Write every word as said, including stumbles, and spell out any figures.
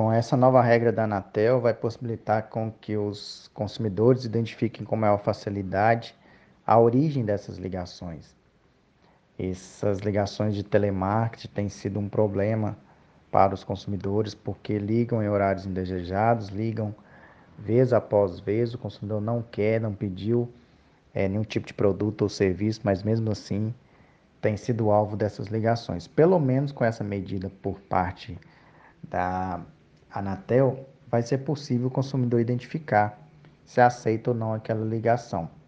Com essa nova regra da Anatel, vai possibilitar com que os consumidores identifiquem com maior facilidade a origem dessas ligações. Essas ligações de telemarketing têm sido um problema para os consumidores porque ligam em horários indesejados, ligam vez após vez, o consumidor não quer, não pediu é, nenhum tipo de produto ou serviço, mas mesmo assim tem sido alvo dessas ligações. Pelo menos com essa medida por parte da Anatel, vai ser possível o consumidor identificar se aceita ou não aquela ligação.